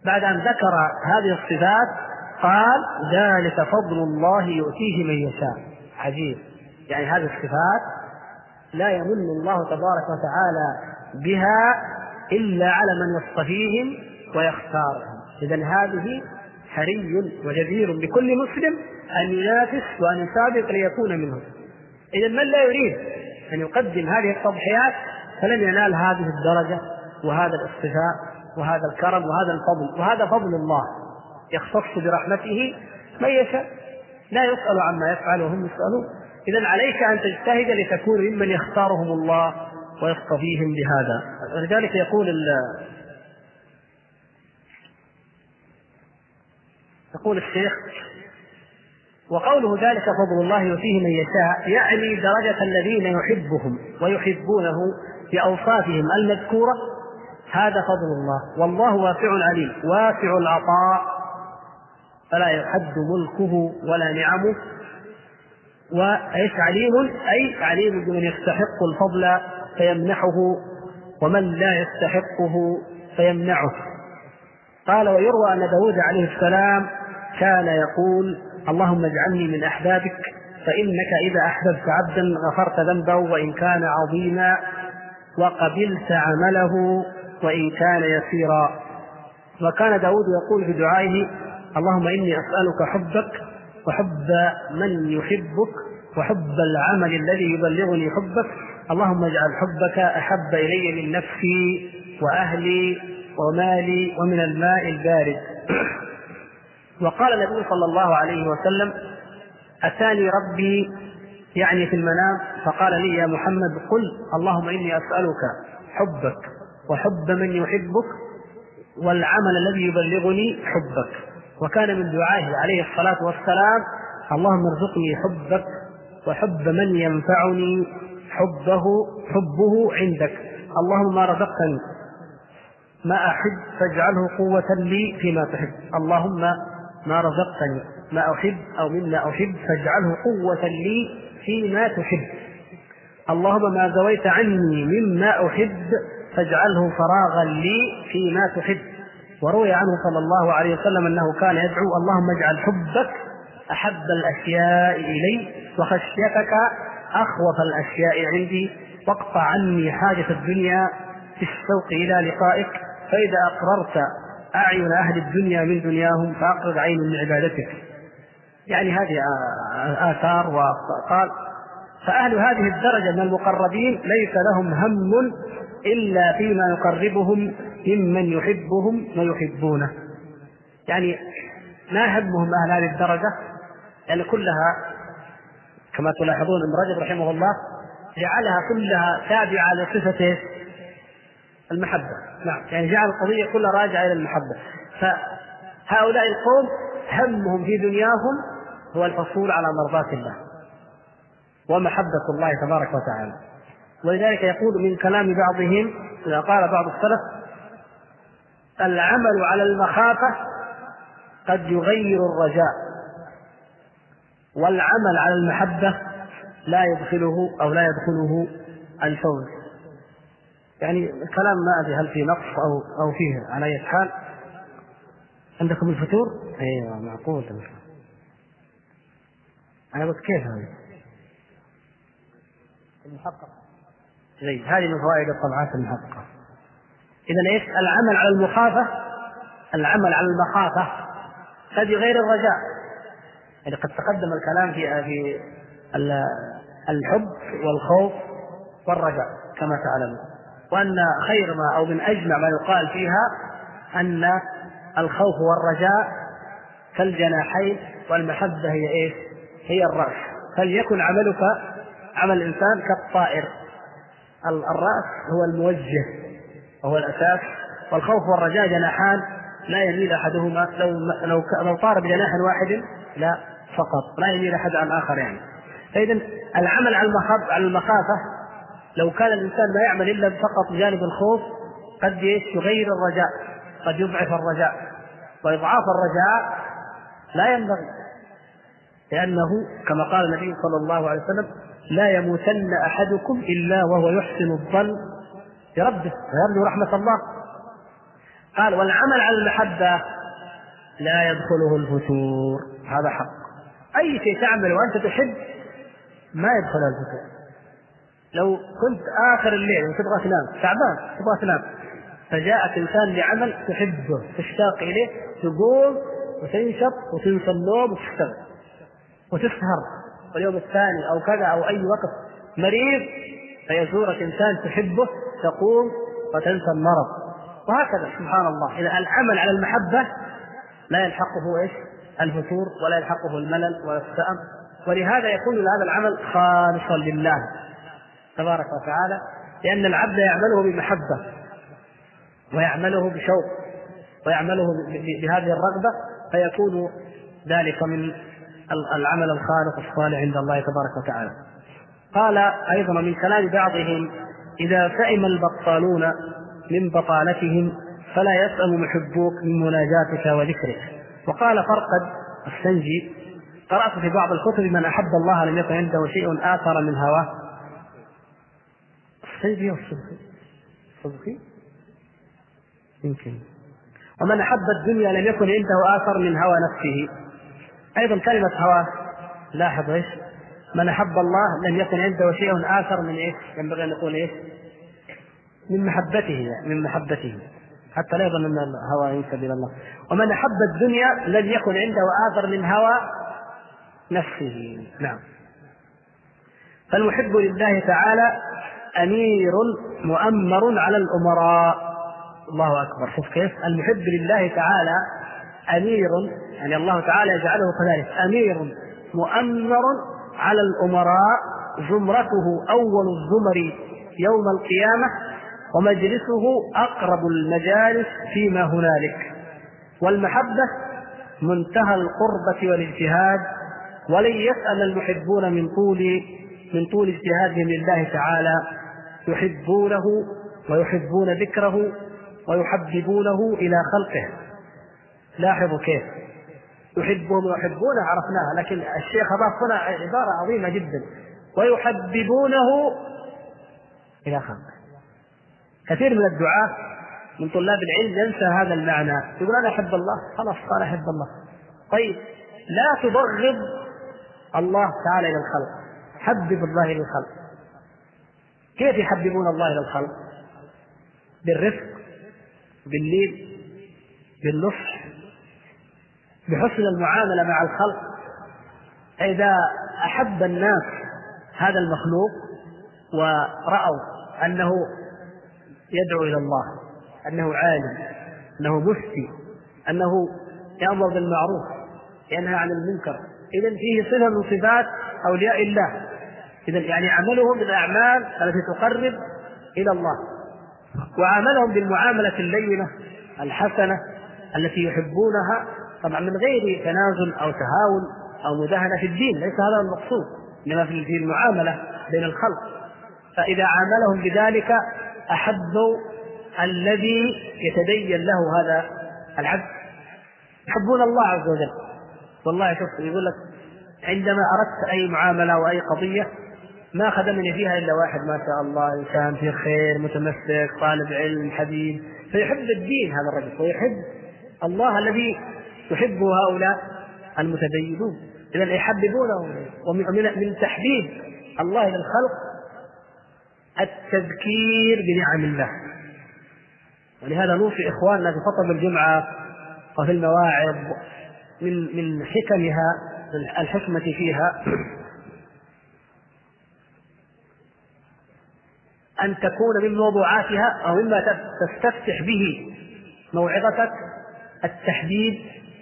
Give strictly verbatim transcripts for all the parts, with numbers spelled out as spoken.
بعد أن ذكر هذه الصفات قال ذلك فضل الله يؤتيه من يشاء. عجيب، يعني هذه الصفات لا يمن الله تبارك وتعالى بها إلا على من يصطفيهم ويختارهم. إذن هذه حري وجدير بكل مسلم أن ينافس وأن يسابق ليكون منهم. إذن من لا يريد أن يقدم هذه التضحيات فلن ينال هذه الدرجة وهذا الاصطفاء وهذا الكرم وهذا الفضل، وهذا فضل الله يختص برحمته من يشاء، لا يسأل عما يفعل وهم يسألون. إذن عليك أن تجتهد لتكون ممن يختارهم الله ويصطفيهم بهذا. ولذلك يقول يقول الشيخ: وقوله ذلك فضل الله يؤتيه من يشاء يعني درجة الذين يحبهم ويحبونه بأوصافهم المذكورة، هذا فضل الله. والله واسع عليم، واسع العطاء فلا يحد ملكه ولا نعمه، وإيش عليم أي عليم بمن يستحق الفضل فيمنحه ومن لا يستحقه فيمنعه. قال: ويروى أن داود عليه السلام كان يقول: اللهم اجعلني من أحبابك، فإنك إذا أحببت عبدا غفرت ذنبه وإن كان عظيما وقبلت عمله وإن كان يسيرا. وكان داود يقول في دعائه: اللهم إني أسألك حبك وحب من يحبك وحب العمل الذي يبلغني حبك، اللهم اجعل حبك أحب إلي من نفسي وأهلي ومالي ومن الماء البارد. وقال النبي صلى الله عليه وسلم: أتاني ربي يعني في المنام فقال لي: يا محمد قل اللهم إني أسألك حبك وحب من يحبك والعمل الذي يبلغني حبك. وكان من دعائه عليه الصلاة والسلام: اللهم ارزقني حبك وحب من ينفعني حبه حبه عندك، اللهم ما رزقتني ما أحب فاجعله قوة لي فيما تحب، اللهم ما رزقتني ما أحب أو مما أحب فاجعله قوة لي فيما تحب، اللهم ما زويت عني مما أحب فاجعله فراغا لي فيما تحب. وروي عنه صلى الله عليه وسلم أنه كان يدعو: اللهم اجعل حبك أحب الأشياء إلي وخشيتك أخوف الأشياء عندي، واقطع عني حاجة الدنيا في الشوق إلى لقائك، فإذا أقررت أعين أهل الدنيا من دنياهم فأقرض عين من عبادتك. يعني هذه آثار. وقال: فأهل هذه الدرجة من المقربين ليس لهم هم إلا فيما يقربهم ممن يحبهم ويحبونه. يعني ما همهم أهل هذه الدرجة، يعني كلها كما تلاحظون ابن رجب رحمه الله جعلها كلها تابعة لصفة المحبة. نعم، يعني جعل القضية كلها راجعة إلى المحبة. فهؤلاء القوم همهم في دنياهم هو الحصول على مرضاة الله ومحبة الله تبارك وتعالى. ولذلك يقول من كلام بعضهم إذا قال بعض السلف: العمل على المخافة قد يغير الرجاء، والعمل على المحبة لا يدخله أو لا يدخله الفوز. يعني الكلام ما أدري هل في نقص أو أو فيه. على أي حال عندكم الفتور؟ أيوة معقول. أنا قلت كيف هذه المحقق؟ زي هذه من فوائد الطبعات المحققة. إذن إيش؟ العمل على المخافة، العمل على المخافة قد يغير الرجاء. يعني قد تقدم الكلام في في الحب والخوف والرجاء كما تعلمون، وأن خير ما أو من أجمع ما يقال فيها أن الخوف والرجاء كالجناحين والمحبة هي إيش؟ هي الرأس. فليكن عملك عمل الإنسان كالطائر، الرأس هو الموجه وهو الأساس، والخوف والرجاء جناحان لا يميل أحدهما، لو, لو, لو طار بجناح واحد لا فقط لا يميل أحد عن آخر. يعني فإذن العمل على المخافة لو كان الإنسان ما يعمل إلا فقط بجانب الخوف قد يغير الرجاء، قد يضعف الرجاء، وإضعاف الرجاء لا ينبغي، لأنه كما قال النبي صلى الله عليه وسلم: لا يموتن أحدكم إلا وهو يحسن الظن بربه ويرجو رحمة الله. قال والعمل على المحبة لا يدخله الفتور. هذا حق. أي شيء تعمل وأنت تحب ما يدخله الفتور. لو كنت آخر الليل وتبغى تنام تعبان تبغى تنام فجاءك إنسان لعمل تحبه تشتاق إليه تقوم وتنشط وتنسى النوم وتشتغل وتسهر واليوم الثاني أو كذا أو أي وقت مريض فيزورك إنسان تحبه تقوم وتنسى المرض وهكذا. سبحان الله. إذا العمل على المحبة لا يلحقه إيش الفتور ولا يلحقه الملل ولا السأم، ولهذا يكون هذا العمل خالصا لله تبارك وتعالى، لأن العبد يعمله بمحبة ويعمله بشوق ويعمله بهذه الرغبة فيكون ذلك من العمل الخالص الصالح عند الله تبارك وتعالى. قال أيضا من كلام بعضهم إذا سئم البطالون من بطالتهم فلا يسأم محبوك من مناجاتك وذكرك. وقال فرقد السنجي قرأت في بعض الكتب من أحب الله لم يكن عنده شيء آثر من هواه. السنجي والصدقي الصدقي يمكن. ومن أحب الدنيا لم يكن عنده آثر من هوى نفسه. أيضا كلمة هوى لاحظ إيش من أحب الله لم يكن عنده شيء آثر من إيش ينبغي أن نقول إيش من محبته من محبته حتى لا يظن أن الهوى ينسب إلى الله. ومن أحب الدنيا لم يكن عنده آثر من هوى نفسه. نعم. فالمحب لله تعالى أمير مؤمر على الأمراء. الله أكبر. شوف كيف المحب لله تعالى أمير يعني الله تعالى يجعله كذلك أمير مؤمر على الأمراء زمرته أول الزمر يوم القيامة ومجلسه أقرب المجالس فيما هنالك. والمحبة منتهى القربة والاجتهاد ولن يسأل المحبون من طول من طول اجتهادهم لله تعالى يحبونه ويحبون ذكره ويحببونه إلى خلقه. لاحظوا كيف يحبهم ويحبونه عرفناها، لكن الشيخ أضاف هنا عبارة عظيمة جدا ويحببونه إلى خلقه. كثير من الدعاة من طلاب العلم ينسى هذا المعنى يقول أنا أحب الله خلاص قال أحب الله. طيب لا تبغض الله تعالى إلى الخلق حبب الله إلى الخلق. كيف يحببون الله إلى الخلق؟ بالرفق باللين بالنصح بحسن المعاملة مع الخلق. إذا أحب الناس هذا المخلوق ورأوا أنه يدعو إلى الله أنه عالم أنه مفتي أنه يأمر بالمعروف ينهى عن المنكر إذن فيه صفة من صفات أولياء الله. إذن يعني عملهم بالأعمال التي تقرب إلى الله وعملهم بالمعاملة اللينة الحسنة التي يحبونها طبعا من غير تنازل أو تهاون أو مداهنة في الدين ليس هذا المقصود إنما في المعاملة بين الخلق. فإذا عاملهم بذلك أحبوا الذي يتدين له هذا العبد يحبون الله عز وجل. والله شوف يقول لك عندما أردت أي معاملة وأي قضية ما خدمني فيها إلا واحد ما شاء الله إنسان فيه خير متمسك طالب علم حبيب فيحب الدين هذا الرجل ويحب الله الذي يحبه هؤلاء المتدينون. إذا يحببونه. ومن تحبيب الله إلى الخلق التذكير بنعم الله. ولهذا نوصي إخواننا في خطب الجمعة وفي المواعظ من من حكمها الحكمة فيها أن تكون من موضوعاتها أو مما تستفتح به موعظتك التحبيب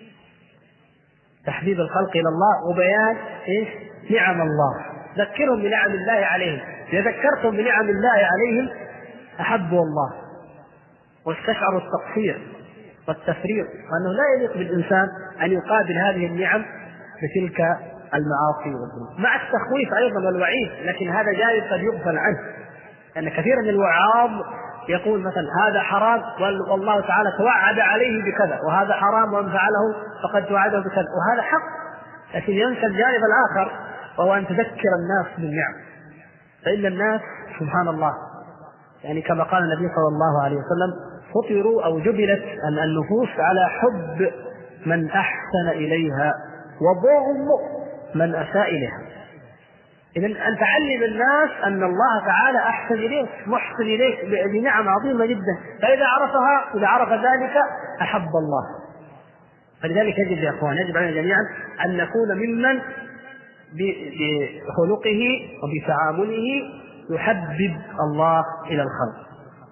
تحبيب الخلق إلى الله وبيان إيش نعم الله. ذكرهم بنعم الله عليهم. إذا ذكرتم بنعم الله عليهم أحبوا الله واستشعروا التقصير والتفريط وأنه لا يليق بالإنسان أن يقابل هذه النعم بتلك المعاصي والذنوب مع التخويف أيضا والوعيد. لكن هذا جائز قد يغفل عنه لأن كثير من الوعاظ يقول مثلا هذا حرام والله تعالى توعد عليه بكذا وهذا حرام ومن فعله فقد توعده بكذا وهذا حق. لكن ينسى الجانب الآخر وهو أن تذكر الناس بالنعم. فإن الناس سبحان الله يعني كما قال النبي صلى الله عليه وسلم فطروا أو جبلت النفوس على حب من أحسن إليها وبغض من أساء إليها. إذن أن تعلم الناس أن الله تعالى أحسن إليك، محسن إليك بنعم عظيمة جدا، فإذا عرفها إذا عرف ذلك أحب الله. فلذلك يجب يا أخوان، يجب علينا جميعا أن نكون ممن بخلقه وبتعامله يحبب الله إلى الخلق.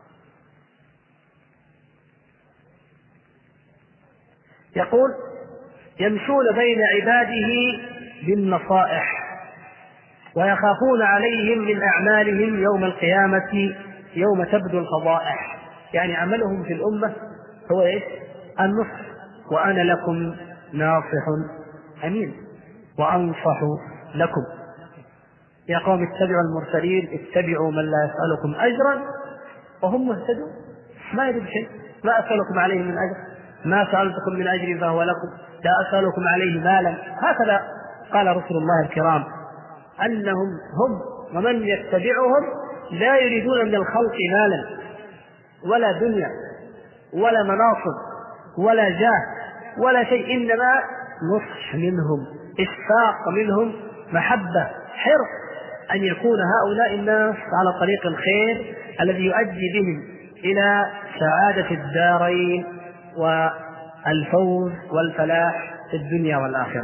يقول: يمشون بين عباده بالنصائح ويخافون عليهم من أعمالهم يوم القيامة يوم تبدو الفضائح. يعني عملهم في الأمة هو إيه؟ النصح. وأنا لكم ناصح أمين وأنصح لكم. يا قوم اتبعوا المرسلين، اتبعوا من لا يسألكم أجرا وهم مهتدون. ما يريد شيء، لا أسألكم عليه من أجر، ما سألتكم من أجر فهو لكم، لا أسألكم عليه مالا. هكذا قال رسول الله الكرام أنهم هم ومن يتبعهم لا يريدون من الخلق مالا ولا دنيا ولا مناصب ولا جاه ولا شيء، إنما نصح منهم، إشفاق منهم، محبة، حرص أن يكون هؤلاء الناس على طريق الخير الذي يؤدي بهم إلى سعادة الدارين والفوز والفلاح في الدنيا والآخرة.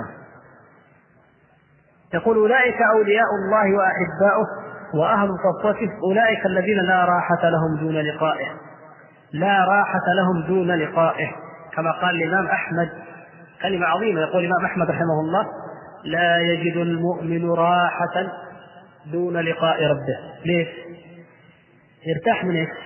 يقول: أولئك أولياء الله وأحباؤه وأهل صفوته، أولئك الذين لا راحة لهم دون لقائه، لا راحة لهم دون لقائه، كما قال الإمام أحمد كلمة عظيمة. يقول الإمام أحمد رحمه الله: لا يجد المؤمن راحة دون لقاء ربه. ليش؟ يرتاح من إيش؟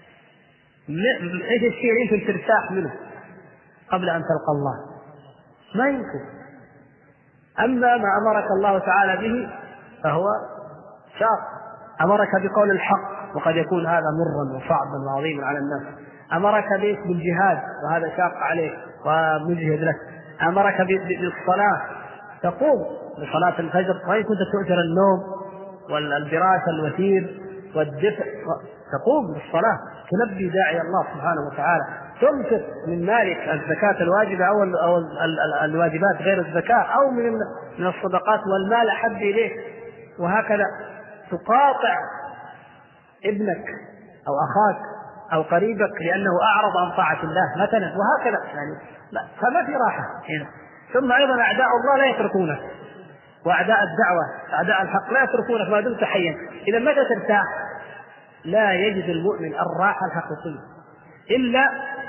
إيش الشيء اللي يمكن ترتاح منه قبل أن تلقى الله؟ ما يمكن. أما ما أمرك الله تعالى به فهو شاق. أمرك بقول الحق وقد يكون هذا مرا وصعبا وعظيما على الناس. أمرك بالجهاد وهذا شاق عليك ومجهد لك. أمرك بالصلاة، تقوم بصلاة الفجر وإن كنت تؤثر النوم والفراش الوثير والدفء، تقوم بالصلاة، تلبي داعي الله سبحانه وتعالى، تنفق من مالك الزكاة الواجبة أو الواجبات غير الزكاة أو من الصدقات والمال أحب إليك، وهكذا تقاطع ابنك أو أخاك أو قريبك لأنه أعرض عن طاعة الله مثلا، وهكذا. يعني لا، فما في راحة هنا. ثم أيضا أعداء الله لا يتركونك، وأعداء الدعوة أعداء الحق لا يتركونك ما دمت حيا. إذا متى ترتاح؟ لا يجد المؤمن الراحة الحقيقية إلا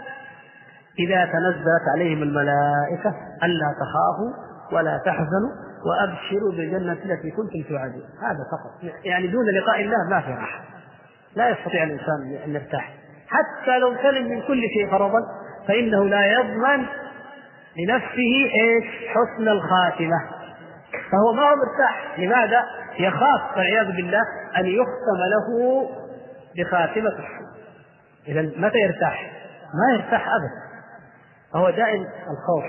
إذا تنزلت عليهم الملائكة ألا تخافوا ولا تحزنوا وأبشروا بالجنة التي كنتم توعدون. هذا فقط. يعني دون لقاء الله ما في راحة، لا يستطيع الإنسان أن يرتاح حتى لو سلم من كل شيء فرضا، فإنه لا يضمن لنفسه إيش؟ حسن الخاتمة، فهو ما هو مرتاح. لماذا؟ يخاف والعياذ بالله أن يختم له بخاتمة السوء. إذا متى يرتاح؟ ما يرتاح أبدا. فهو دائم الخوف،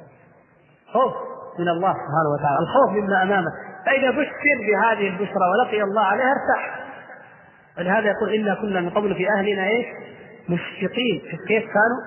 خوف من الله سبحانه وتعالى، الخوف مما أمامه. فإذا بشر بهذه البشرى ولقي الله عليها ارتاح. ولهذا يقول: إنا كنا من قبل في أهلنا إيش؟ مشفقين. كيف كانوا؟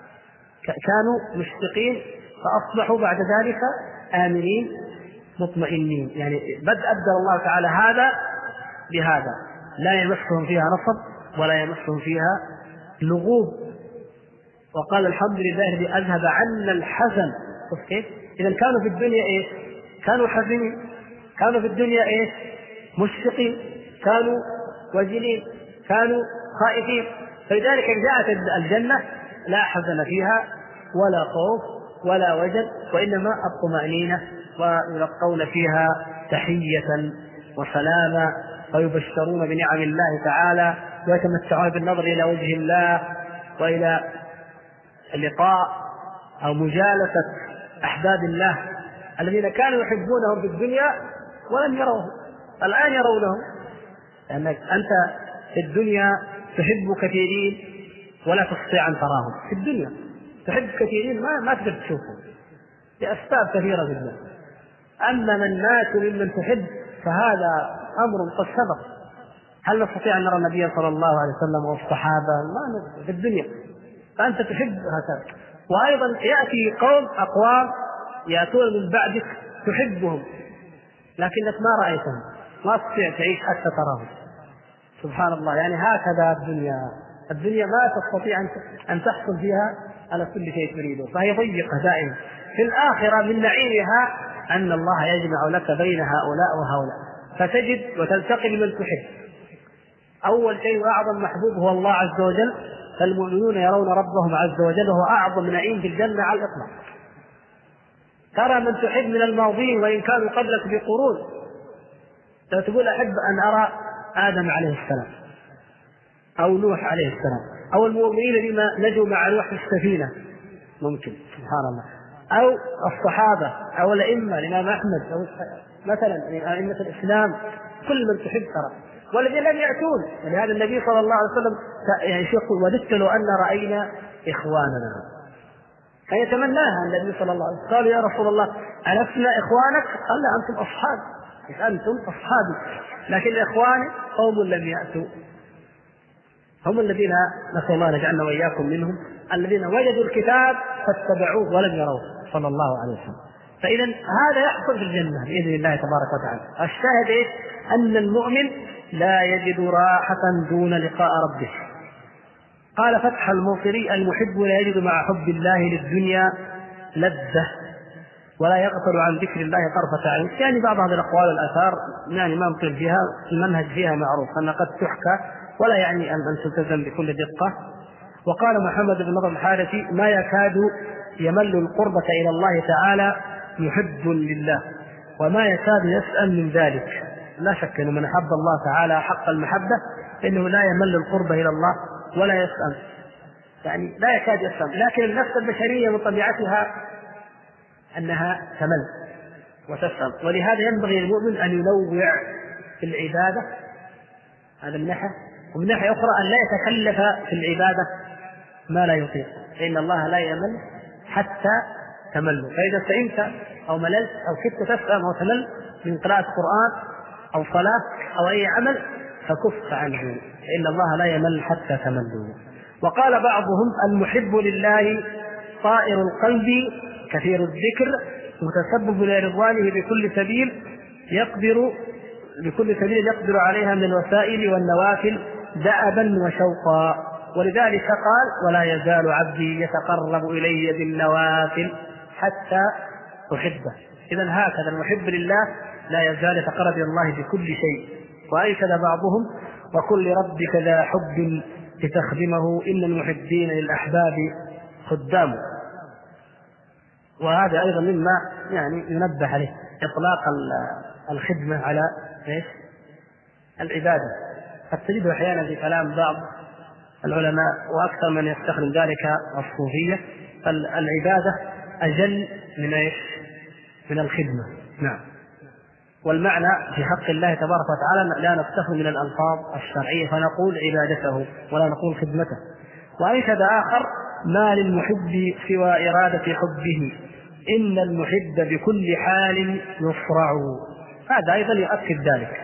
كانوا مشفقين فأصبحوا بعد ذلك آمنين مطمئنين. يعني بدأ أبدل الله تعالى هذا بهذا، لا يمسهم فيها نصب ولا يمسهم فيها لغوب. وقال: الحمد لله الذي أذهب عنا الحزن. كيف؟ إذا كانوا في الدنيا إيش؟ كانوا حزنين، كانوا في الدنيا إيش؟ مشفقين، كانوا وجلين، كانوا خائفين. فلذلك جاءت الجنة لا حزن فيها ولا خوف ولا وجل، وإنما الطمأنينة، ويلقون فيها تحية وسلاما، ويبشرون بنعم الله تعالى، ويتمتعون بالنظر إلى وجه الله وإلى اللقاء أو مجالسة أحباب الله الذين كانوا يحبونهم في الدنيا ولم يروه، الآن يرونه. لأنك أنت في الدنيا تحب كثيرين ولا تستطيع أن تراهم. في الدنيا تحب كثيرين ما ما تقدر تشوفهم لأسباب كثيرة جدا. أما من مات ممن تحب فهذا أمر قد سبق. هل نستطيع أن نرى النبي صلى الله عليه وسلم والصحابة؟ ما في الدنيا فأنت تحب هكذا. وأيضا يأتي قوم أقوام يأتون من بعدك تحبهم لكنك ما رأيتهم، ما تستطيع تعيش حتى تراهم. سبحان الله. يعني هكذا الدنيا، الدنيا ما تستطيع أن تحصل فيها على كل شيء تريده، فهي ضيقة دائما. في الآخرة من نعيمها أن الله يجمع لك بين هؤلاء وهؤلاء، فتجد وتلتقي بمن تحب. أول شيء وأعظم محبوب هو الله عز وجل، فالمؤمنون يرون ربهم عز وجل وهو أعظم نعيم في الجنة على الإطلاق. ترى من تحب من الماضين وإن كانوا قبلك بقرون، لو تقول أحب أن أرى آدم عليه السلام أو نوح عليه السلام أو المؤمنين بما نجوا مع نوح في السفينة، ممكن سبحان الله، أو الصحابة أو الأئمة الإمام أحمد أو مثلا أئمة الإسلام، كل من تحب ترى. والذين لم يأتون، ولهذا النبي صلى الله عليه وسلم يعني يقول وددت لو أن رأينا إخواننا، فيتمناها النبي صلى الله عليه وسلم. قالوا يا رسول الله ألسنا إخوانك؟ قال لا، أنتم أصحابي، أنتم أصحابي، لكن إخواني قوم لم يأتوا، هم الذين نسأل الله نجعلنا وإياكم منهم، الذين وجدوا الكتاب فاتبعوه ولم يروه صلى الله عليه وسلم. فإذا هذا يحصل في الجنة بإذن الله تبارك وتعالى. الشاهد إيه؟ أن المؤمن لا يجد راحة دون لقاء ربه. قال فتح الموصلي المحب لا يجد مع حب الله للدنيا لذة ولا يغفل عن ذكر الله طرفة عين. يعني بعض هذه الأقوال والآثار يعني ما نطيل فيها، المنهج فيها معروف أنها قد تحكى ولا يعني أن تلتزم بكل دقة. وقال محمد بن نضر الحارثي ما يكاد يمل القربة إلى الله تعالى محب لله وما يكاد يسأل من ذلك. لا شك أن من أحب الله تعالى حق المحبة فإنه لا يمل القربة إلى الله ولا يسأل، يعني لا يكاد يسأل. لكن النفس البشرية من طبيعتها أنها تمل وتسأل، ولهذا ينبغي للمؤمن أن ينوع في العبادة، هذا من ناحية، ومن ناحية أخرى أن لا يتكلف في العبادة ما لا يطيق، فإن الله لا يمل حتى تمل. فإذا سئمت أو مللت أو كدت تسأم أو تمل من قراءة القرآن أو صلاة أو أي عمل فكف عنه، فإن الله لا يمل حتى تملوا. وقال بعضهم المحب لله طائر القلب كثير الذكر متسبب لرضوانه بكل سبيل يقدر بكل سبيل يقدر عليها من الوسائل والنوافل دأبا وشوقا. ولذلك قال ولا يزال عبدي يتقرب إلي بالنوافل حتى أحبه. إذن هكذا المحب لله لا يزال يتقرب إلى الله بكل شيء. وأيكد بعضهم وكن لربك ذا حب لتخدمه إن المحبين للأحباب خدام. وهذا أيضا مما يعني ينبه عليه إطلاق الخدمة على إيش؟ العبادة. قد تجده أحيانا في كلام بعض العلماء وأكثر من يستخدم ذلك الصوفية العبادة أجل من إيش؟ من الخدمة. نعم. والمعنى في حق الله تبارك وتعالى لا نستخدم من الألفاظ الشرعية فنقول عبادته ولا نقول خدمته. وأيكد آخر ما للمحب سوى إرادة حبه إن المحب بكل حال يصرع. هذا أيضا يؤكد ذلك.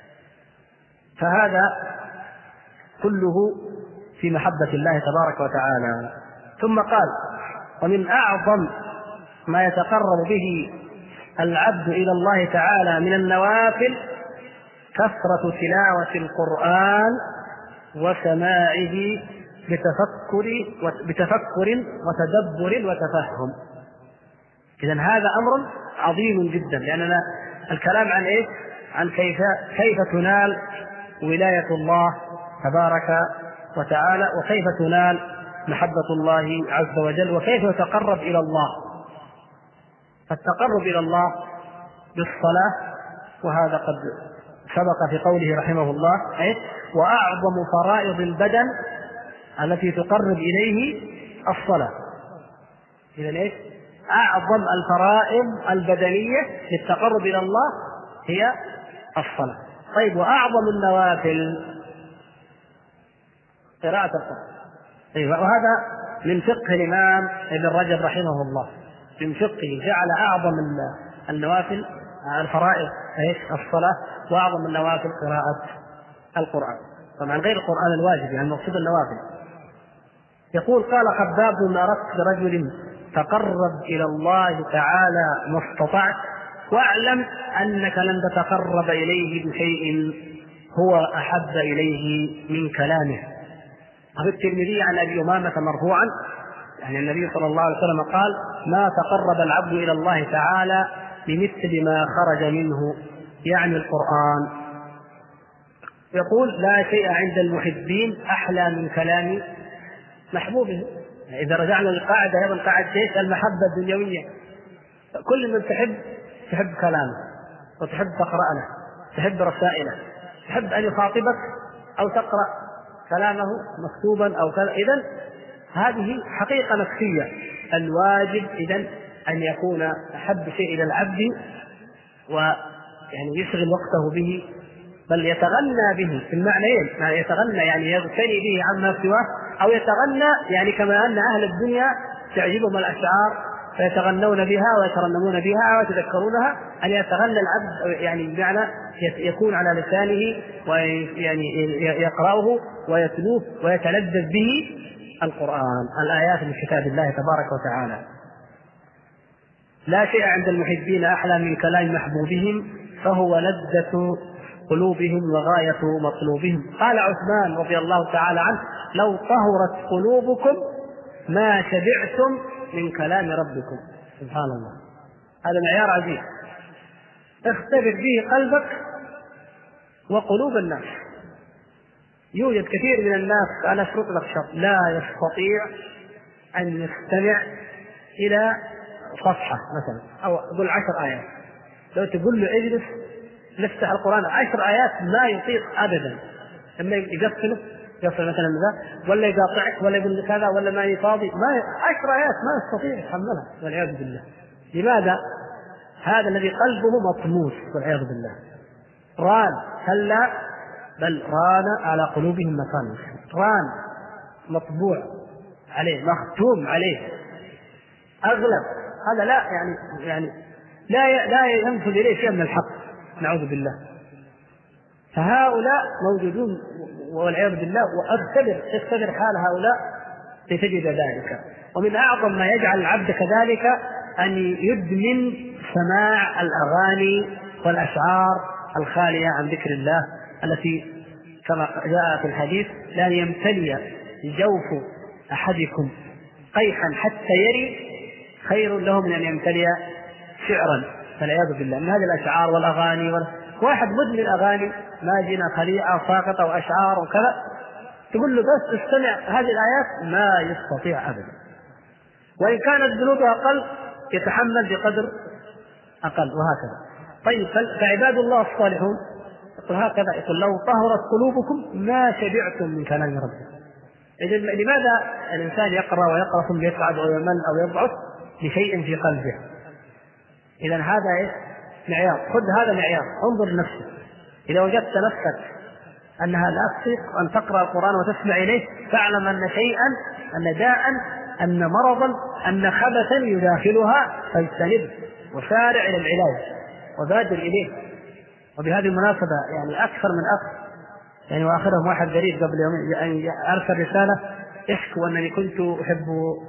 فهذا كله في محبة الله تبارك وتعالى. ثم قال ومن أعظم ما يتقرب به العبد إلى الله تعالى من النوافل كثرة تلاوة القرآن وسماعه بتفكر بتفكر وتدبر وتفهم. إذن هذا أمر عظيم جدا، لأننا الكلام عن إيه؟ عن كيف كيف تنال ولاية الله تبارك وتعالى، وكيف تنال محبة الله عز وجل، وكيف يتقرب إلى الله. فالتقرب إلى الله بالصلاة، وهذا قد سبق في قوله رحمه الله إيه؟ وأعظم فرائض البدن التي تقرب إليه الصلاة. إذن إيه؟ أعظم الفرائض البدنية للتقرب إلى الله هي الصلاة. طيب وأعظم النوافل قراءة القرآن. طيب وهذا من فقه الإمام ابن رجب رحمه الله، من فقه جعل أعظم النوافل الفرائض الصلاة، وأعظم النوافل قراءة القرآن. طبعا غير القرآن الواجب، يعني مقصود النوافل. يقول قال خباب بن أردت لرجل تقرب إلى الله تعالى ما استطعت واعلم أنك لن تتقرب إليه بشيء هو أحب إليه من كلامه. وفي الترمذي عن أبي أمامة مرفوعا يعني النبي صلى الله عليه وسلم قال ما تقرب العبد إلى الله تعالى بمثل ما خرج منه يعني القرآن. يقول لا شيء عند المحبين أحلى من كلام محبوبه. إذا رجعنا للقاعدة أيضا قاعدة ايش؟ المحبة الدنيوية. كل من تحب تحب كلامه وتحب تقرأ له، تحب رسائله، تحب أن يخاطبك أو تقرأ كلامه مكتوبا أو كذا. إذن هذه حقيقة نفسية. الواجب إذن أن يكون أحب شيء إلى العبد ويعني يشغل وقته به، بل يتغنى به في المعنيين. يعني يتغنى يعني يغتني به عما سواه، أو يتغنى يعني كما أن أهل الدنيا تعجبهم الأشعار فيتغنون بها ويترنمون بها ويتذكرونها، أن يتغنى العبد يعني بمعنى يكون على لسانه ويعني يقرأه ويتلوه ويتلذذ به القرآن، الآيات من كتاب الله تبارك وتعالى. لا شيء عند المحبين أحلى من كلام محبوبهم فهو لذة قلوبهم وغاية مطلوبهم. قال عثمان رضي الله تعالى عنه لو طهرت قلوبكم ما شبعتم من كلام ربكم. سبحان الله، هذا معيار عزيز اختبر به قلبك وقلوب الناس. يوجد كثير من الناس، أنا أشرط لك شرط، لا يستطيع أن يستمع إلى صفحة مثلا أو أقول عشر آيات. لو تقول له اجلس نفتح القرآن عشر آيات ما يطيق أبدا. لما يقفله يقفل مثلا ذا ولا يقاطعك ولا يقول لك هذا ولا ما يفاضي، ما عشر آيات ما يستطيع يتحملها والعياذ بالله. لماذا؟ هذا الذي قلبه مطموس والعياذ بالله. ران هلا بل ران على قلوبهم مكان، ران مطبوع عليه مختوم عليه أغلب. هذا لا يعني يعني لا لا ينفذ إليه شيء من الحق، نعوذ بالله. فهؤلاء موجودون والعياذ بالله، واختبر اختبر حال هؤلاء لتجد ذلك. ومن أعظم ما يجعل العبد كذلك أن يدمن سماع الأغاني والأشعار الخالية عن ذكر الله، التي كما جاء في الحديث لا يمتلي جوف أحدكم قيحا حتى يري خير له من أن يمتلي شعرا، فالعياذ بالله من هذه الأشعار والأغاني. واحد مدمن أغاني ما جينا خليعة ساقطة وأشعار وكذا، تقول له بس استمع هذه الآيات ما يستطيع أبدا، وإن كانت ذنوبه أقل يتحمل بقدر أقل وهكذا. طيب فعباد الله الصالحون يقول هكذا، يقول لو طهرت قلوبكم ما شبعتم من كلام ربكم. إذن لماذا الإنسان يقرأ ويقرأ ثم يسعد أو يمل أو يضعف لشيء في قلبه؟ إذن هذا إيه؟ معيار. خذ هذا معيار، انظر لنفسك. إذا وجدت نفسك أنها لا تطيق أن تقرأ القرآن وتسمع إليه فاعلم أن شيئا، أن داء، أن مرضا، أن خبثا يداخلها، فاجتنبه وسارع إلى العلاج وبادر إليه. وبهذه المناسبة يعني أكثر من أخ يعني وآخرهم واحد غريب قبل يومين يعني أرسل رسالة يحكوا أنني كنت أحب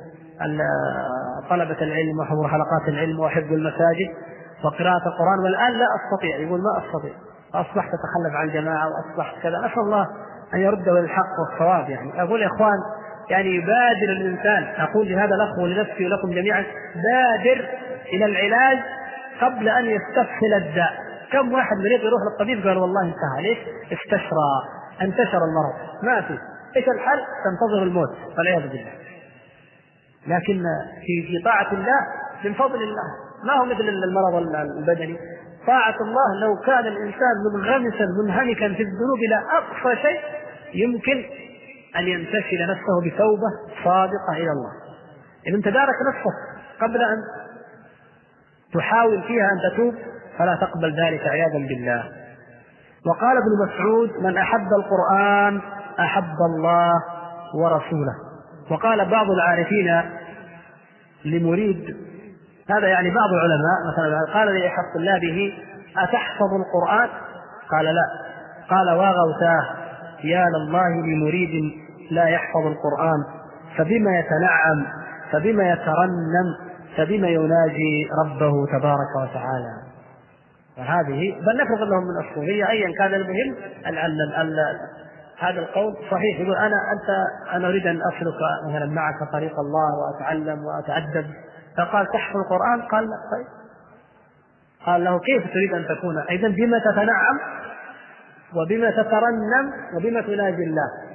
طلبة العلم وحضور حلقات العلم وأحب المساجد وقراءة القرآن، والآن لا أستطيع. يقول ما أستطيع، أصبحت أتخلف عن الجماعة وأصبحت كذا. نسأل الله أن يرده للحق والصواب. يعني أقول يا إخوان يعني يبادر الإنسان، أقول لهذا الأخ ولنفسي ولكم جميعا، بادر إلى العلاج قبل أن يستفحل الداء. كم واحد مريض يروح للطبيب قال والله انتهى، ليش؟ استشرى، انتشر المرض، ما في. إيش الحل؟ تنتظر الموت والعياذ بالله. لكن في في طاعة الله من فضل الله ما هو مثل المرض البدني. طاعة الله لو كان الإنسان منغمسا منهمكا في الذنوب إلى أقصى شيء يمكن أن ينتشل نفسه بتوبة صادقة إلى الله. إذا أنت دارك نفسك قبل أن تحاول فيها أن تتوب فلا تقبل ذلك عياذا بالله. وقال ابن مسعود من أحب القرآن أحب الله ورسوله. وقال بعض العارفين لمريد، هذا يعني بعض العلماء مثلا قال لأحد طلابه أتحفظ القرآن؟ قال لا. قال واغوتاه يا لله لمريد لا يحفظ القرآن فبما يتنعم، فبما يترنم، فبما يناجي ربه تبارك وتعالى. فهذه بل نفرض لهم من الصوفية أيا كان، المهم ال ال ال هذا القول صحيح. يقول أنا أنت أنا أريد أن أسلك مثلا معك طريق الله وأتعلم وأتأدب، فقال تحفظ القرآن؟ قال لا. طيب قال له كيف تريد أن تكون؟ إذن بما تتنعم وبما تترنم وبما تناجي الله.